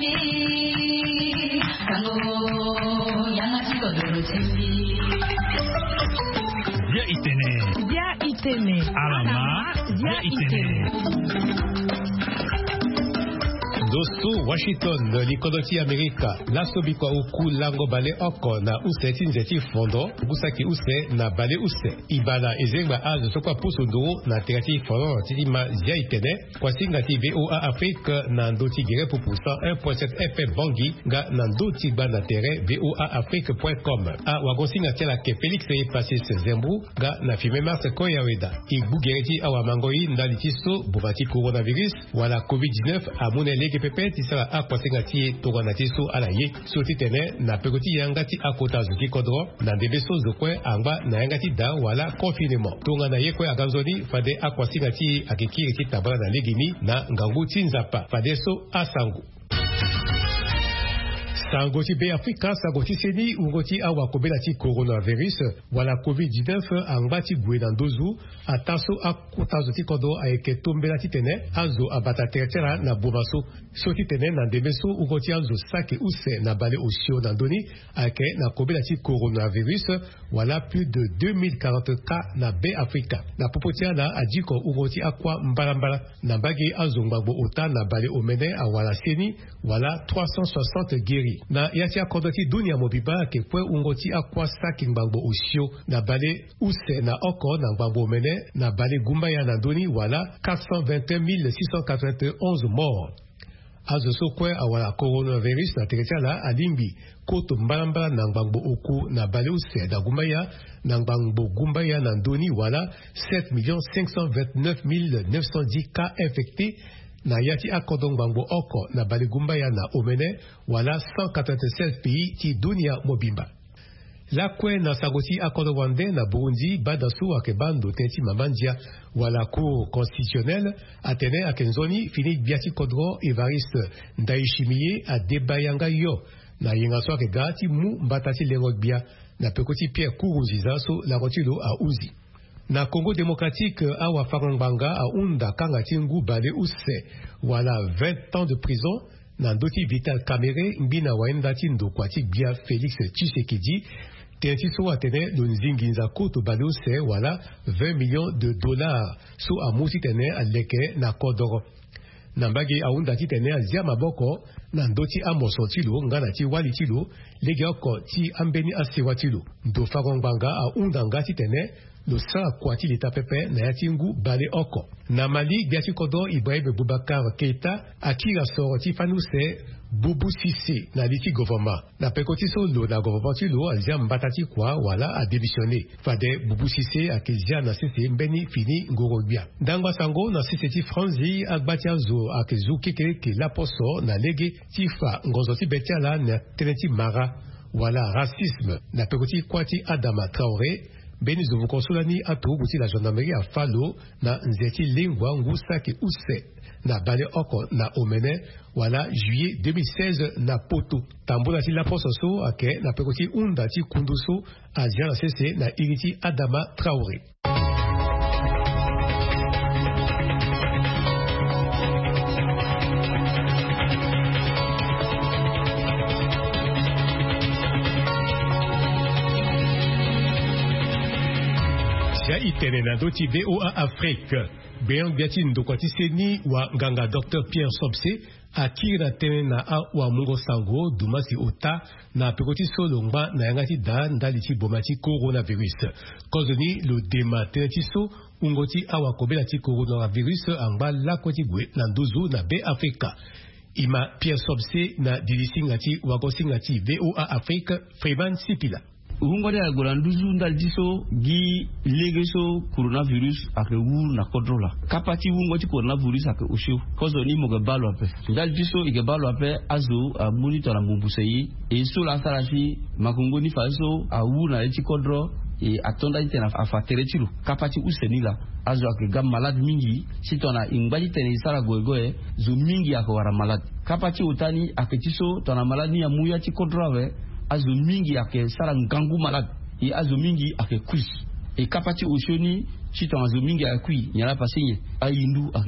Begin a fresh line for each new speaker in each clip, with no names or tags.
Dia itene. Alama. Dia itene.
Dosto Washington likodoti Amerika lasobi kwa uku lango bale oko na use tinzeti fondo busaki use na bale use ibala ezengba azo sokwa pusundo na terati fondo titima zia itene kwa singati VOA Afrique na ndoti gire pupusa 1.7 FM Bangi ga na ndoti ba na terrain voaafrique.com a wagosinga tela ke Felix Pasis Zembu ga na fime mars koyaweda ibugereti awamangoi ndalitiso bubati coronavirus wala COVID-19 amune lege pepe tisala akwasengati toganatiso alaye soti tene na pekoti yangati akota zuki kodro na ndebeso zokwe anga na yangati da wala confinement tonga na yekwe aganzoni fade akwasengati akikiri kitabala na legini na ngangu tinzapa fade so asangu Sangoti be Afrika sangoti seni ungoti awa kobela ti coronavirus wala COVID-19 angati gwena ndozu ataso akutazo ti kodo aeke tombela ti tene azo abata tertera na bomaso so ti tene na ndemeso ungoti azo sake use na bale osio na ndoni aeke na kobela ti coronavirus wala plus de 2040 cas na be Afrika na popotia na adiko ungoti akwa mbalambala na bagi azo ngbango ota na bale omene awala seni wala 360 guéris na yati akodoti dunia mobiba ke kwe ungoti akwa saki ngbango usio na bale use na oko na ngbango mene na bale gumba ya na ndoni wala 421 691 morts. Azo so kwe awala coronavirus na teretala alimbi koto mbalambala na ngbango oku na bale use da gumba ya na ngbango gumba ya na ndoni wala 7,529,910 cas infectés na yati akodong bango oko na baligumba ya na omene wala 187 pays ti dunia mobimba. La kwe na sagoti akodo wande na Burundi badasu akebando tenti mamandia wala cour constitutionnelle atene akenzoni fini biati kodro Evariste Ndayishimiye a debayanga yo na yengaso akegati mu mbatati lengogbia na pekoti Pierre Kourouziza so la rotilo a uzi. Na Congo démocratique awa farangbanga a unda kanga tingu bale use wala 20 ans de prison na ndoti Vital Kamerhe mbina waenda tindo kwati bia Félix Tshisekedi tenti so atene lunzinginza koto bale use wala 20 millions de dollars so amusi tene aleke na kodoro nambagi aunda ti tene azia maboko na ndoti amoso tilo ngana ti wali tilo lege oko ti ambeni asewa tilo ndo farangbanga a unda ngati tene lo sa kwati lita pepe na yatingu bale oko na Mali biati kodo Ibrahim Boubacar Keita akira soroti fanuse Boubou Cissé na liti gouvernement na pekoti solo na gouvernement tilo azia mbatati kwa wala a démissionné fade Boubou Cissé akizia na sese mbeni fini ngorobia ndangwa sango na sese ti Franzi agbatia zo akizu keke la poso na lege tifa ngozoti betiala na teneti mara wala racisme na pekoti kwati Adama Traoré Beni zo vukonsolani atu buti la gendarmerie a Falo na nzeti lingwa ngusaki use na bale oko na omene wala juillet 2016 na poto tambula ti la pososo ake na pekoti unda ti kunduso azia na sese na iriti Adama Traoré. Itene na doti VOA Afrique Beang biati ndokwati seni wa nganga Dr. Pierre Sobse akira tene na a wa mungo sango dumasi ota na pekoti solo ngba na yangati da ndaliti bomati coronavirus kozoni lo demateti so ungoti awa kobela ti coronavirus angba lakoti gwe na nduzu na be Afrika ima Pierre Sobse na dilisingati wagosingati VOA Afrique Freeman Sipila
Ungode agolanduzu ndaldiso gi legeso coronavirus ake wur na kodrola kapati ungoti coronavirus ake usho kozo ni moga balo ape ndaldiso ige balo ape azo a monitor na mbusei e so la sarafi makongoni faso a wur na eti kodro e atonda itena afatere tilo kapati usenila azo ake gam malade mingi sitona ingbadi tene sara goegoe zo mingi ake wara malade kapati utani ake tiso tona malade ni amuya ti kodrowe azo mingi ake sara ngangu malade e azo mingi ake kui e kapati oshoni chito azo mingi ake kui nyala pasenye ayindu ake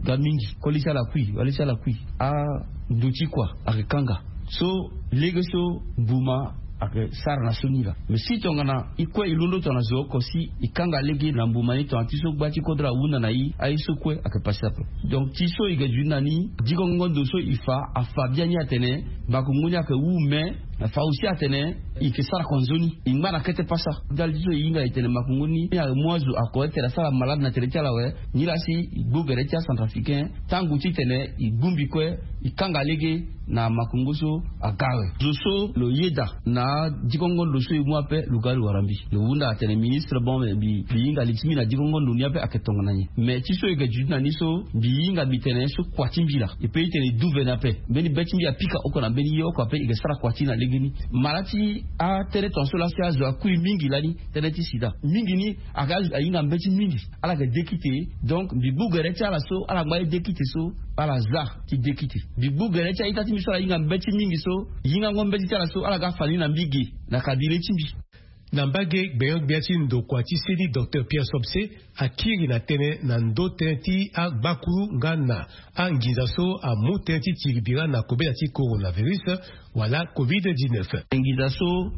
gamingi kolisa la kui a duti kwa akanga so lege so buma ake sar na sunira mais si tongana ikwe ilundo tona zo kosi ikanga legi na mbumani to antiso gbati kodra wuna na yi aiso kwe ake passapo donc tiso ige junani digongo doso ifa afa bianya tene bakumunya ke wume fa aussi atene ike sara konzoni ingana kete passa dal diso inga itene makunguni ya mwazu akoete la sala malade na terechala we nilasi igugere cha centrafricain tangu titene igumbi kwe ikanga legi na makunguso agawe doso lo yeda na digongo doso imwape lugali warambi le wunda atene ministre bon bi inga litimi na digongo dunia pe aketonga nanye mais tiso ige judna niso bi inga bitene so kwatimbila ipe itene duve na pe beni betimbi apika okona beni yo ko pe ige sara kwatina legini malati a tere tonso la sia zo akui mingi lani tere ti sida mingi ni aga inga mbeti mingi ala ke dekite donc bi bugere cha so ala gba dekite so ala za ti dekite bi bugere cha itati misala inga mbeti mingi so inga ngombe ti cha so ala ga fali na mbigi na kadire chimbi
Nambage Beyong Biatin do Kwati Sedi Dr. Pierre Somse akiri na tene na ndo tenti a bakuru ngana a ngizaso a mu tenti tiribira na kobe ati coronavirus wala COVID-19.
Ngizaso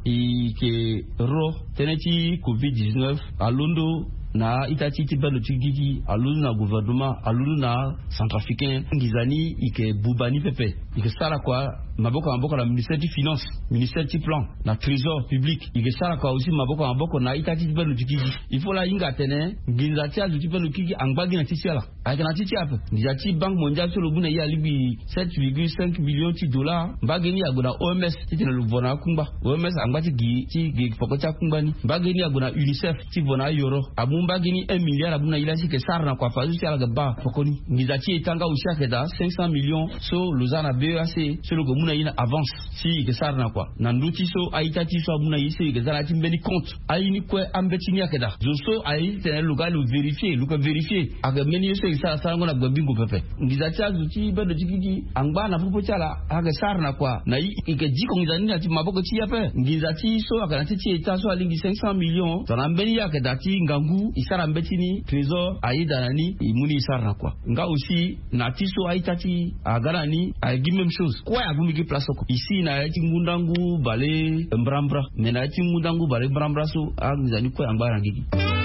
ike ro teneti COVID-19 alondo na itati tibalo tigigi alulu na gouvernement alulu na centrafricain ngizani ike bubani pepe ike sara kwa maboko na ministère du finance ministère du plan na trésor public ike sara kwa aussi maboko na itati tibalo tigigi il faut la inga tene ngizati azu tibalo tigigi angbagi na titiala ake na titiapa ngizati banque mondiale sur le buna ya libi 7,5 millions de dollars mbageni agona OMS titena lubona kumba OMS angbati gi pokota kumbani mbageni agona UNICEF tibona euro mbagini 1 milliard abuna ilasi ke sarna kwa fazu ala gaba fokoni ngizati etanga ushake da 500 millions so lozana BAC so logo muna ina avance si ke sarna kwa na nduti so aitati so abuna ise ke zara timbeni compte aini kwe ambetini akeda zo so ai tene luga lu vérifier aga meni so isa sarna na gbingo pepe ngizati azuti bedo jigigi angba na popo chala aga sarna kwa na ike jiko ngizani na ti maboko ti yape ngizati so aga na ti eta so alingi 500 millions tona mbeni yakeda ti ngangu isara mbetini trésor aida nani imuni isara kwa nga aussi na tiso aitati agarani agi même chose kwa agumi ki place ko ici na yati ngundangu bale mbrambra mena yati ngundangu bale mbrambra so agizani kwa ambara ngiki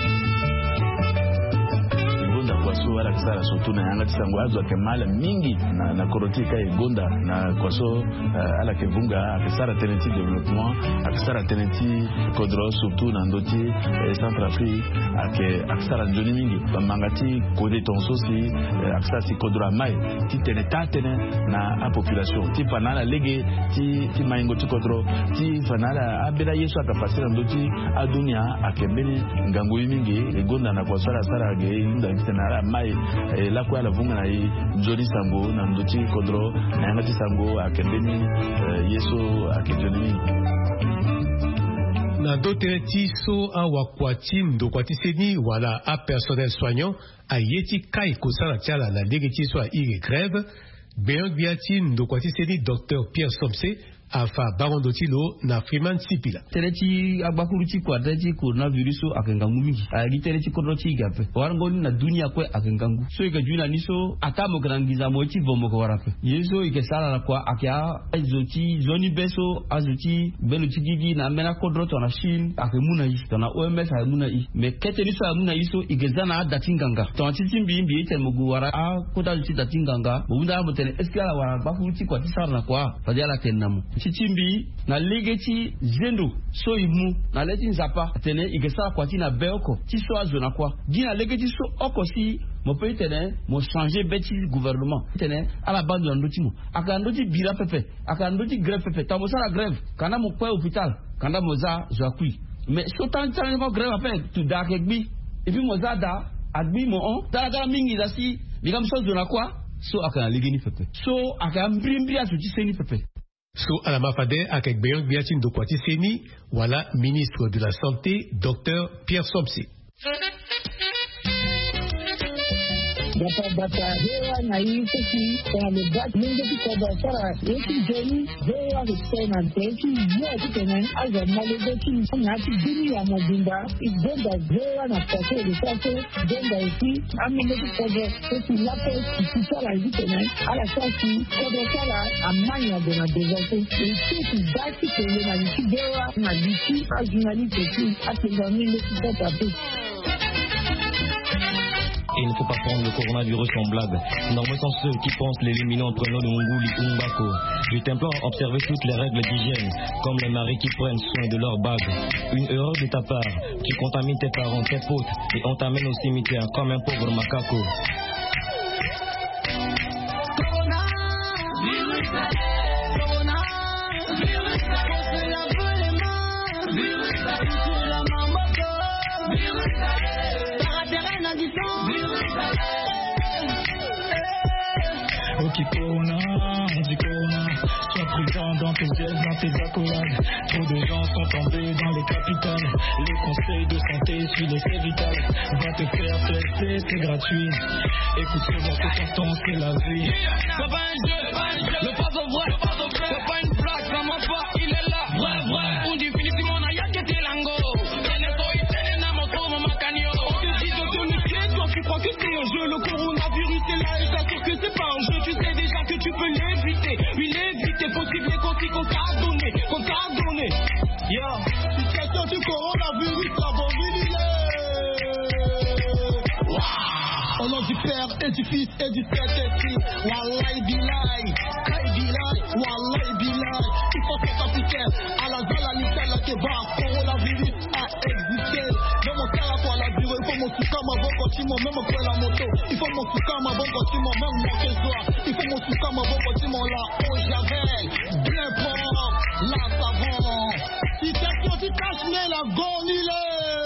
kwaso wala kisara so tuna yanga tisango azo ke mala mingi na korotika igonda na kwaso ala ke bunga akisara teneti development akisara teneti kodro surtout na ndoti Centrafrique akisara njoni mingi mangati kode tonso si akisara si kodro mai ti tene na a population ti panala lege ti maingo ti kodro ti panala abela yesu akapasira ndoti adunia akembeni ngango mingi igonda na kwaso sara ge inda kitana mai la kwa la vunga na njoni sango na ndoti kodro na yangati sango akembeni yesu akejoni
na dote tiso a wakwati ndo kwati seni wala a personnel soignant a yeti kai kusana chala na lege tiso a ire grève Beyong Biati ndo kwati seni Dr. Pierre Somse afa barondotilo na Freeman Sipila
tereti abakuruti kwa tereti coronavirus akengangu mingi ali tereti kodroti gape warangoni na dunia kwe akengangu so ikajuna niso atamo grangiza mochi vomo ko warape yeso ikesala la kwa akia azoti zoni beso azoti beluti gigi na mena kodroto na shin akemuna yi na OMS amuna yi me keteni so amuna yi so igezana datinganga to titimbi mbi ite mugu wara a kodalti datinganga bunda mutene eskala wara bakuruti kwa tisarna kwa fadiala kenamu chichimbi na legeti zendo so imu na leti nzapa tene igesa kwati na beoko ti so azona kwa gina legeti so oko si mo pe tene mo changer beti gouvernement tene ala bande ya ndoti mo aka ndoti bira pepe aka ndoti grève pepe ta mo sala grève kana mo kwa hôpital kana mo za zakui mais so tan mo grève ape tu da kegbi et puis mo za da adbi mo on ta mingi da si bigam so zona kwa so aka legeni pepe so aka mbrimbi asuti seni pepe.
So alama fade avec Beyong Biatin do Kwati Seni wala ministre de la santé Dr. Pierre Somse.
bata hewa na hii kwa le bat mingi kwa basara yeki jeni hewa kutena teki yote tena aza malebeki na tibini ya mobimba igenda hewa na pate le pate genda ici amene kwa teki lapo kitala tena ala sasi kwa kala amanya de na dezote teki dati kwenye na kidewa na bichi ajinali teki atengani kwa tape.
Et il ne faut pas prendre le coronavirus en blague. Nombreux sont ceux qui pensent l'éliminer en prenant le Munguli Umbako. Je t'implore à observer toutes les règles d'hygiène, comme les maris qui prennent soin de leur bague. Une erreur de ta part, tu contamines tes parents, tes potes, et on t'amène au cimetière comme un pauvre macaco.
Ok Corona, on dit Corona, sois prudent dans tes gestes, dans tes accolades. Trop de gens sont tombés dans les capitales. Les conseils de santé, suis-les, c'est vital. Va te faire tester, c'est gratuit. Écoute ce bon que t'entends, c'est la vie.
C'est pas un jeu, le pas au vrai, c'est pas une blague, ça m'a pas, il est là, vrai. On dit finissimo na yakete lango. Tu crois que c'est un jeu, le coronavirus est là et t'assure que c'est pas un jeu. Tu sais déjà que tu peux l'éviter. Oui, l'éviter, possible et concis qu'on t'a donné. Yo, situation du coronavirus, la bonne au nom du Père et du Fils et du Saint-Esprit. Wallahi bilai, wallahi bilai. Il faut faire africain, à la zala l'Italie qui va, coronavirus a existé. Même au cas là, la durée, il faut mon soukama, bon continent, même après la moto. Il faut mon soukama, bon continent, même mon trésor. Il faut mon soukama, bon continent, là, au Javel. Bien fort, là, savant. Si question du Cachemire, la gonile.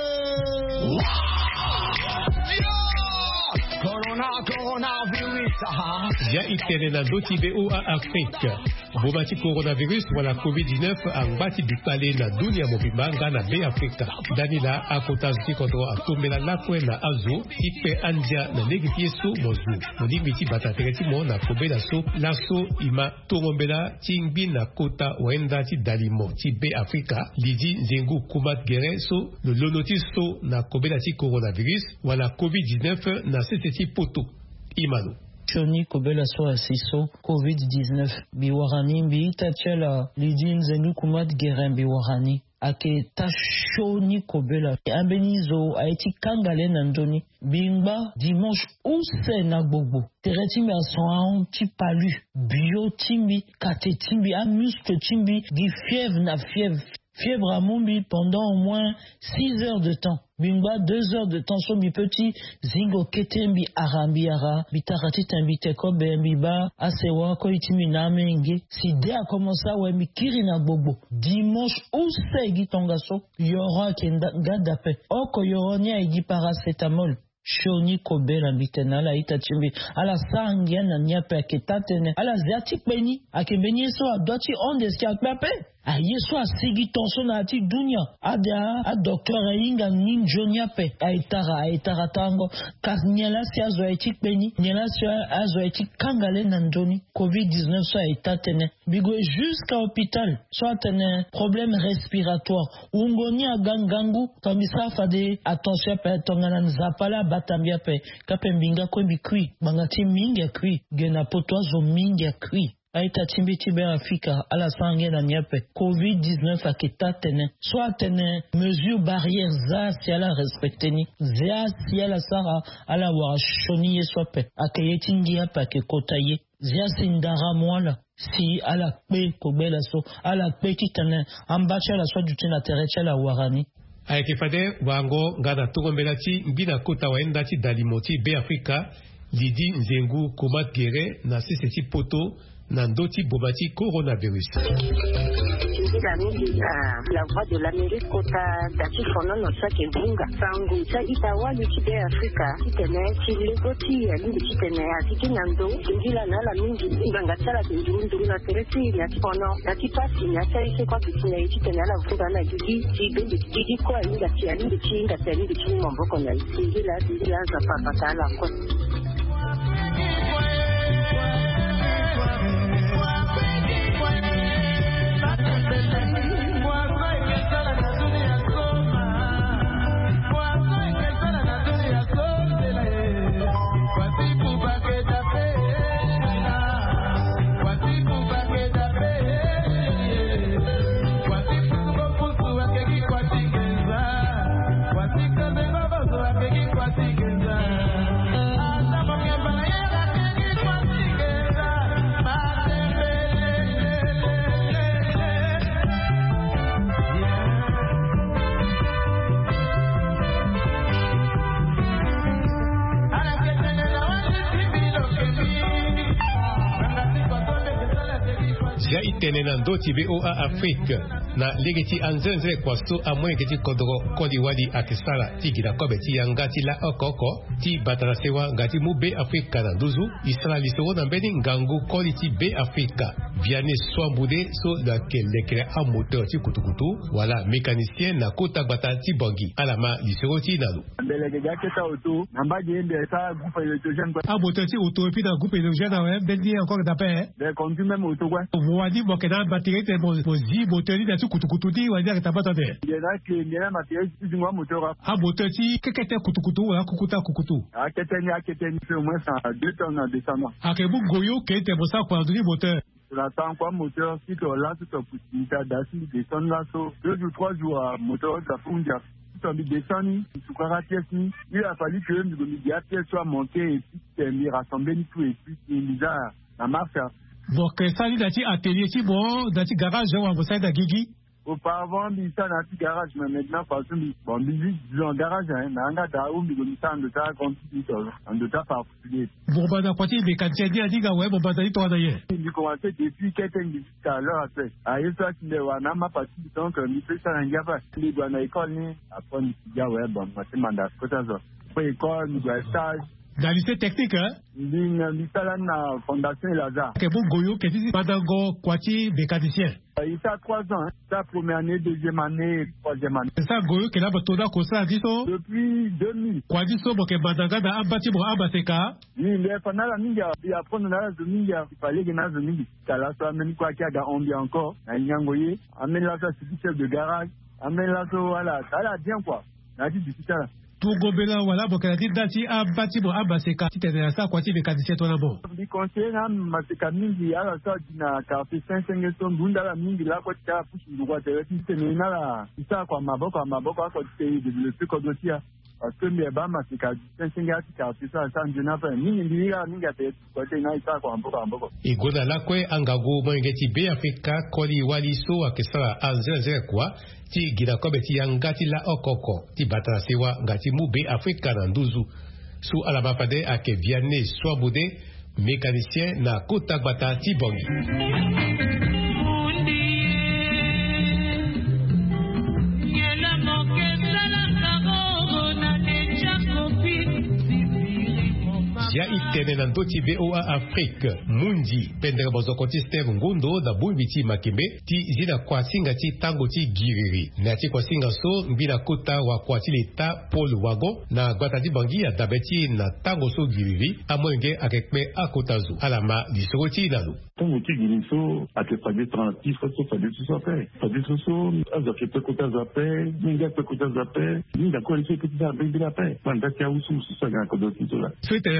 Coronavirus,
ya itene na doti BO a Afrique. Bobati coronavirus wala COVID-19 angbati bipale na dunia mobimba nga na be Afrika. Danila akotazuki koto atombela lakwe na azo ipe andia na negiti so mozu. Modimiti batatereti mo na kobela so laso ima tomombela tingbi na kota wenda ti dalimo ti be Afrika. Lidi Nzengu Kumat Gere so le lonotis so na kobela ti coronavirus wala COVID-19 na seteti poto. Imano.
Choni Kobela so asiso COVID-19 biwarani biita chela lidin zenu kumat geren biwarani ake tachoni Kobela ambenizo aiti kangale nandoni bimba dimanche use na gbogbo teretimbi ason ti palu bio timbi kate timbi a muscle timbi di fièvre na fièvre à Mumbi pendant au moins 6 heures de temps. Bimba 2 heures de temps sur mi petit zingo ketembi arambiara bitarati tambite ko bembiba asewa ko itimi na menge si dé a commencé ouais mi kirina bobo dimanche ou segi tongaso yora kenda gadape oko yoronia igi paracetamol Shoni Kobela Bitenala Itachimbi ala sangia na nyape ketatene ala ziatik beni akebeni so adoti ondes ki akpape a yeso asigi tonso na ati dunia ada a docteur inga ninjonia pe a itara tango kasnyala si azo etik beni nyala si azo etik kangale nandoni COVID-19 so itatene bigo jusqu'à hôpital so atene problème respiratoire ungoni agangangu kamisa fade attention pe tongana nzapala batambia pe kapembinga ko bikui bangati mingi kui gena potwazo mingi kui aita timbiti be Afrika ala sange na nyepe COVID-19 akita tene soit tene mesure barrière za si ala respecteni za si ala sara ala wa shoni yesope akeyetingi apa ke kotaye za sindara mwala si ala pe kobela so ala pe kitane ambacha la so dutina terecha la warani
Aikefade wango ngana togombelati mbina kota waendati dalimoti be Afrika Lidi Nzengu Kumat Gere na siseti poto Nandoti Bobati coronavirus.
La voix de l'Amérique kota dati fono no sake bunga sangu sa itawa lichide Afrika kitene chilegoti ya lindi kitene atiki nando ingila na la mingi nganga tsala nduru na teresi ya fono dati pasi ya sai se kwa kitene kitene la vuga na gigi kwa inga tia lindi chinga tani ndi chini mboko na ingila za papa kala kwa
Ja itene na ndoti VOA Afrique na legeti anzenze kwa so amwe geti kodoro kodi wadi akisala tigida kobeti yangati la okoko ti batarasewa ngati mu be Afrika na nduzu isala lisewo na mbeni ngangu kodi ti be Afrika viane swambude so da kelekere a moteur ti kutukutu wala mécanicien na kota bata ti bongi alama lisewo ti nalu
belege jaketa auto nambaje ende sa groupe électrogène quoi
a moteur ti auto puis na groupe électrogène ouais belgi encore d'appel
de conduit même auto quoi
wadi bokena batterie te mozi moteur ni tu kutukutu ti wadi ka tabata de
yena ke yena matériel ti ngwa moteur
a moteur ti kekete kutukutu wala kukutu
a keteni au moins 2 tonnes en descendant
a ke bu goyo ke te bosa kwa nduri moteur
l'attend quoi moteur si to là tout possibilité d'assir descendre là so 2 ou 3 jours moteur de fundia tout en descendre sur caractère il a fallu que le pièce soit monté et puis rassembler tout et puis il a la marche.
Donc ça dit dati atelier ti bon dati garage on va ça da gigi
auparavant il ça dans petit garage mais maintenant parce que bon disons garage hein nanga da où il ça de ça continue en de ça particulier
bon bah da kwati mécanicien dit ga ouais bon bah dati to da ye
il commençait depuis quelques jusqu'à l'heure après à ça qui le wana ma partie donc il fait ça en Java il doit na école ni après il ouais bon c'est mandat côté ça pour école il doit stage
dans lycée technique hein
l'Italie na fondation Lazare
que bon goyo que dit madango kwati mécanicien
il a 3 ans sa première année deuxième année troisième année
ça goyo que là batoda ko ça diso
depuis 2000
kwa diso boke badanga da abati bo abaseka
ni le pendant la minga il apprendre na la minga il fallait que na minga kala so ameni kwa kia da on bien encore na nyangoye ameni la ça c'est chef de garage ameni la so voilà ça là bien quoi na dit ça
Tugobela wala bokalati dati abati bo abaseka titena sa kwati mécanicien to na bon
di conseiller na maseka mingi ala sa dina carte 5 son bunda la mingi la ko ta pushi ngwa te titena na la isa kwa maboko ko te développer ko dotia parce que mes ba maseka 5 ati carte ça njena pa mingi te ko te na isa kwa maboko
igona la kwe angago mo ngeti be Afrika kodi wali so akisala anzeze kwa ti gida kobe ti yangati la okoko ti batarasewa ngati mube Afrika na nduzu su alabapade ake viane swabude mécanicien na kota bata ti bongi ya itene na ndoti VOA Afrique mundi pendera bozokoti Steve Ngundo da bumbiti makimbe ti zina kwa singa ti tango ti giriri na ti kwa singa so mbina kota wa kwa ti leta Paul Wago na gwata ti bangi ya dabeti na tango so giriri amwenge akekpe akotazu alama lisoro ti nalu
tango ti giriri so akepade transitif so fade so pe fade so azakepe kota zape ninga pe kota zape ninga ko rise ke ta be bila pe panda ti usu so ga ko do ti so la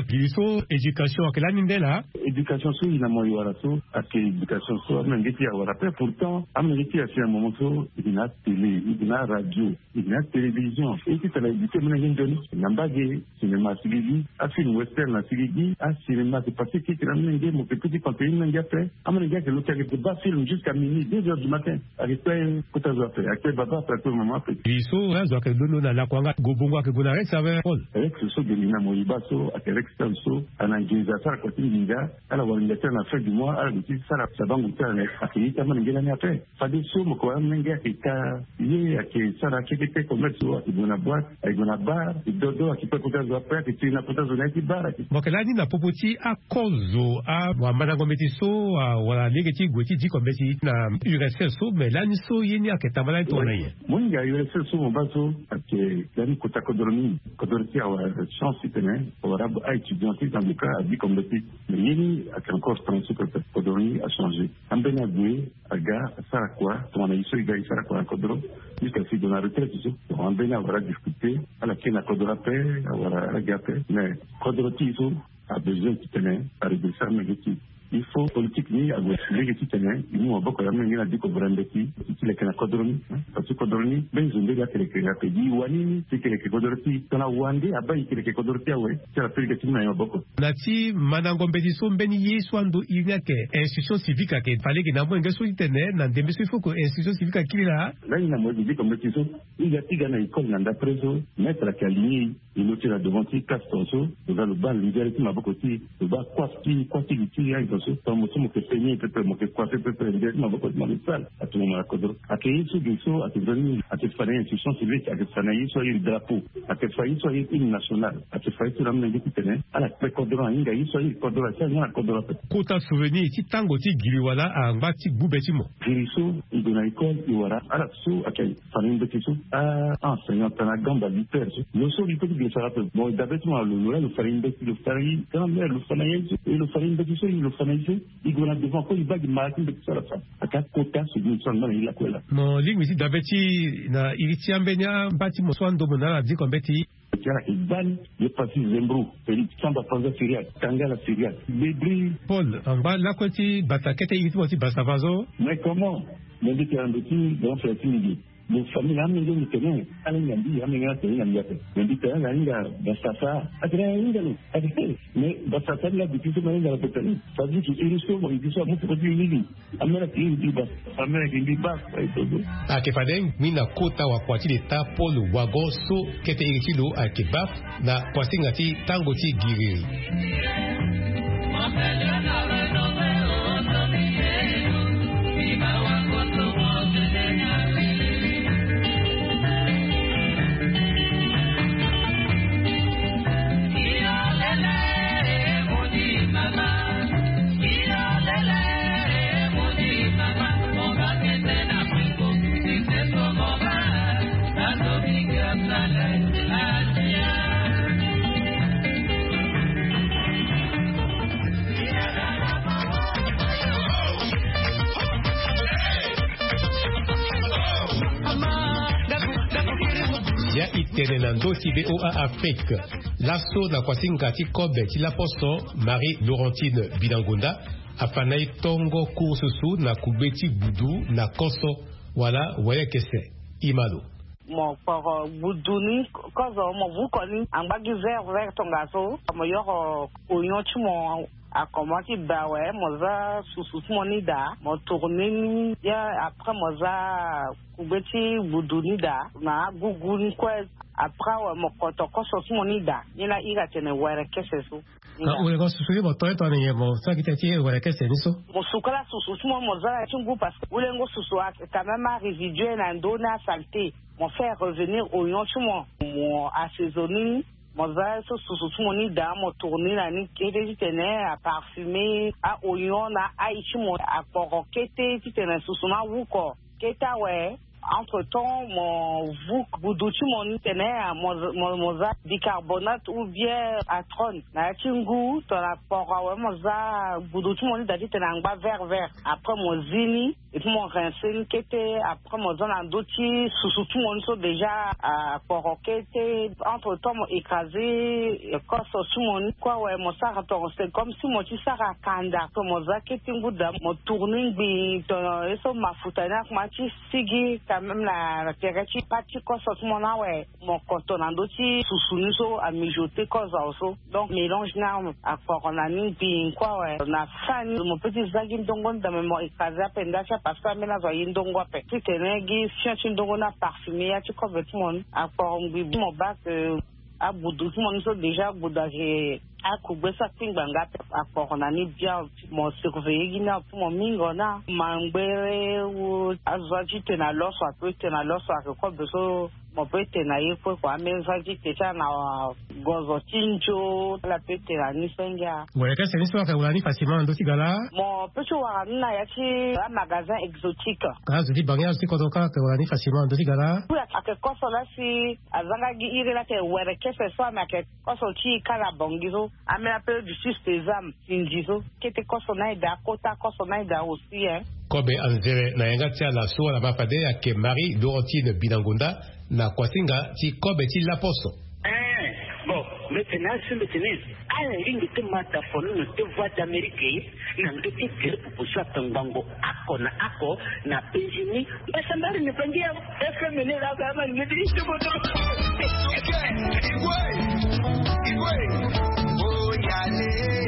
so éducation que la nindela
éducation so ina mo yara so ake éducation so amengeti ya wara pe pourtant amengeti ya un moment so ina télé ina radio ina télévision et qui tala éduquer mena ngeni nambage cinéma sigigi a film western na sigigi a cinéma c'est passé qui tira ngeni mo petit contenu ngeni après amengeti que l'autre que ba film jusqu'à minuit 2h du matin avec toi kota zo après avec baba après tout moment après
iso razo que dono na la kwanga gobongo que gona rek ça va
avec ce de l'ina mo ibaso avec so anangeza sara kwa tinginga ala walingatia na fin du mois ala biti sara sabangu tane akita maningela ni ape fadi so mko amenga akita ye akisara kike commerce akibona boîte akibona bar dodo akipa kutazo ape akitina kutazo na bar
mokelani na popoti akozo a wamana ngometiso wala negeti gweti di kometi na URSS so melani so yeni aketamala tonaye
munga URSS so mbazo ake yani kutakodoroni kodorti awa chance itene warabo étudiant dans le cas a dit comme depuis mais il y a encore 30 secondes Kodoroni a changé Ambenagwe aga Sarakwa ton iso iga Sarakwa Kodoro jusqu'à ce que la retraite on Ambena va discuter à la Kenya Kodora paix avoir agape mais Kodoroti iso a besoin de tenir à redresser mais il faut politique ni à gauche les qui tenaient nous on va quand même il a dit que Brandeki qui les kana Kodoroni parce que Kodoroni ben zunde ga tele que la pedi wani c'est que les Kodoroti tona wande abai que les Kodoroti awe c'est la pedi que na boko
nati manangombediso mbeni yiswando inyake institution civique ke fallait que na mwenga so itene na ndembe so faut que institution civique kilila
là il a moi dit comme petit so il y a tiga na école na preso mettre la caligny il était là devant ti castonso dans le bal l'idée qui m'a beaucoup dit le bas quoi qui so to mo so mo ke penye pepe mo ke kwa pepe ndio na boko de manipal atu mo akodro akeiso giso atizoni atifanya institution civique atifanya hizo ile drapeau atifanya hizo ile national atifanya hizo namna ndio kitene ala prekodro inga hizo ile kodro sa na kodro
kota souvenir ti tango ti giriwala anga ti bubetimo
giriso idona école iwara ala so akay fanin betiso enseignant na gamba liter yo so li petit de ça bon d'abord le farin beti le farin quand même le farin et le farin betiso le farin il gona devant ko il va de marque de ça la fa aka kota so ni son na ila kwela
mo lingwi ti dabeti na iriti ambenya bati mo swando monala di kombeti
Tiara Iban, le parti Zembro, Félix Samba Panza Syria, Tangala Syria, Bébri.
Paul, en bas, là, quand tu batakete, il faut aussi Bassavazo.
Mais comment? Mais il y a un petit, dans ce film, le famille a mis le terrain, à l'Ingambi, à l'Ingambi, mais il y a un Bassasa, mais Bassasa, il a dit que c'est dans la pétale. Ça dit qu'il est sur il dit ça, moi, c'est pas du Lili. Amérique, il dit Bass, Amérique, il dit Bass,
à Kefaden, mina kota wa kwati de ta Paul Wagoso, kete irikilo à Kebaf, na kwasingati tangoti giri. Ya itenenando ti BOA Afrique. L'asso na kwasinga ti kobe ti l'aposto Marie Laurentine Binangunda afanai tongo kursusu na kubeti budu na koso wala wayekese imalo.
Mon for buduni kozo mo vukoni ambagi ver tongaso mo yoro oyon ti mo akomati bawe moza susu monida mo tourner ya après moza kubeti budunida na gugun kwa après mo kotokoso monida ina ira tene were kesesu
na ule go susu mo toy to ne mo sakitati were kese niso
mo sukala susu mo moza chungu parce ule ngo susu quand même résiduel na ndona santé mon faire revenir au yonchimo mon assaisonner moza so susu monida mo tourner na ni kede tene a parfumer a oignon na aichimo a porokete tene susu na wuko keta we. Entre-temps, mon vouk boudouchi mon tenait moza bicarbonate ou bien atron. Na chingu, ton rapport moza boudouchi mon dadi tenangba vert. Après mon zini, et puis mon rincin qui était après mon zone en douti, sous mon so déjà à poroquete. Entre-temps, mon écrasé, corso sous mon quoi ouais, mon sara c'est comme si mon tisara kanda, comme moza qui tingu da, mon tourning bi, ton eso ma foutana, ma ti sigi. Même la terretie partie cause mon ouais mon contenant aussi sous so à mijoter cause also donc mélange na à coronani puis quoi ouais na fan mon petit zagin dongo dans mon écrasé pendacha parce que mena zo yindongo pe tu tenegi cherche ndongo na parfumé ya tu couvre tout monde à porombi mon bac à boudou tout monde so déjà boudage a kubesa pingbanga a coronani bien mon surveiller gina mon mingona mangere ou azwaji tena loso a peu tena loso a ko beso mo pete na yepo kwa menzaji tena na gozo tinjo la pete na nisenga
ouais que c'est l'histoire que vous l'avez facilement ndo tigala
mon petit warana ya ci un magasin exotique
je dis banga aussi quand que vous l'avez facilement ndo tigala
a que koso la si azanga gi ire la te were que ce soit ma que koso ci kala bongizo a me appelle du système sinjizo qui te koso na ida kota koso na ida aussi hein
kobe anzere na yanga tia la so la mapade ya ke Marie Laurentine Binangunda na kwasinga ti kobe ti laposo
bon maintenant ala lingi te mata fono no te voix d'Amérique na ndo te kere pupusa tangango ako na penjini basambari ne pangia FM ne la kama ni ndi to bodo oh yale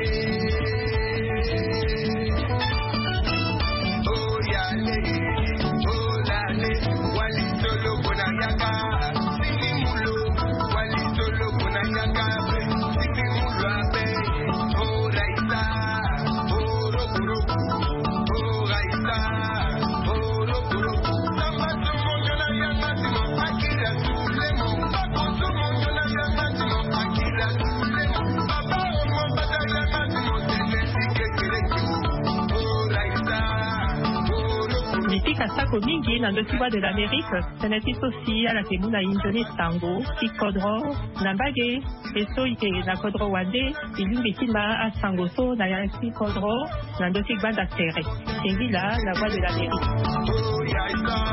Sasako mingi na ndotiwa de l'Amérique, seneti sosi ala temuna injoni sango, kikodro, nambage, eso ike na kodro wande, ilungi kima a sango so na yansi kodro, na ndoti gbanda tere. Tengila, la voix de l'Amérique.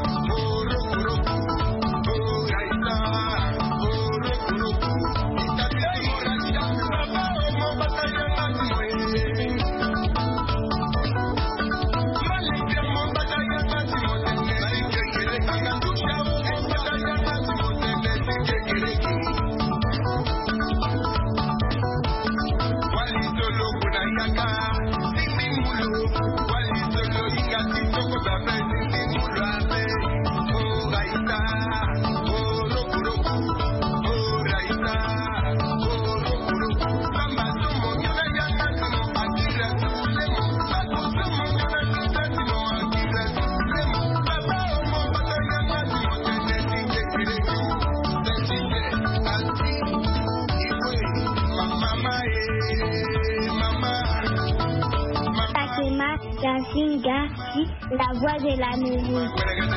La voix de l'Amérique.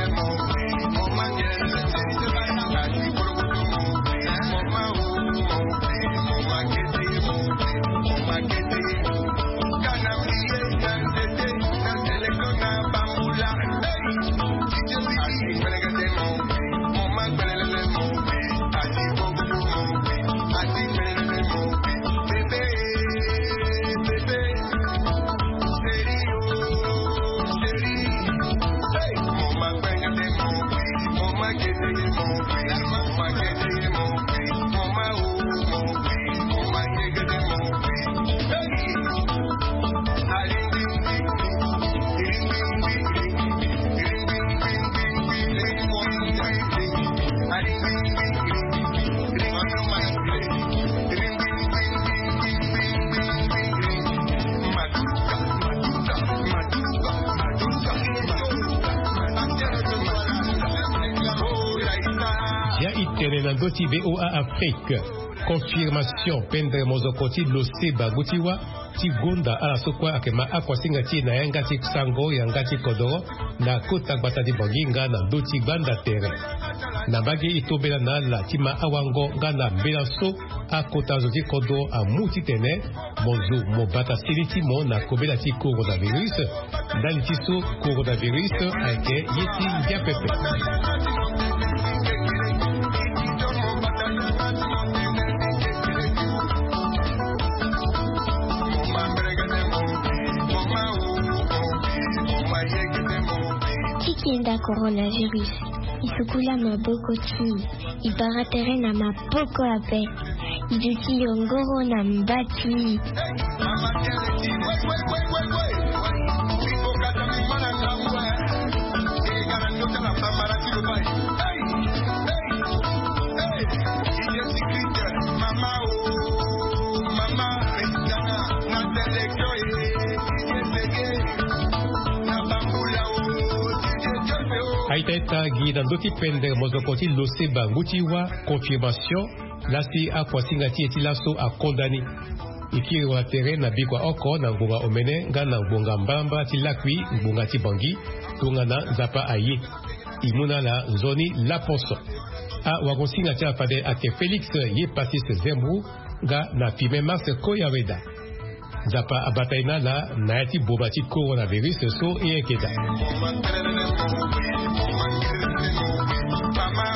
Nandoti VOA Afrique. Confirmation pendre mozokoti lose bagutiwa tigonda ala sokwa akema akwasinga ti na yanga ti sango yanga ti kodoro na kota gbata di banginga na doti gbanda tere na bagi itobela na la tima awango ngana belanso akota zoti kodo amuti tene mozu mobata siliti mo na kobela ti coronavirus ndali ti so coronavirus ake yeti ngia pepe.
Kinda coronavirus isukula mabokoti ibaratere na mapoko ape iduki yongoro na mbati
Aitaita guida ndoti pender mozokoti lose bangutiwa confirmation lasi akwasinga ti eti laso akondani ikiri wa tere na bikwa oko na ngunga omene nga na ngunga mbamba ti lakwi ngunga ti bangi tunga na zapa aye imuna la zoni la poso a wagonsinga ti afade ake Felix ye pasis Zembru nga na fime mars koyaweda zapa abataina la na yati boba ti coronavirus so e ekeda. Mama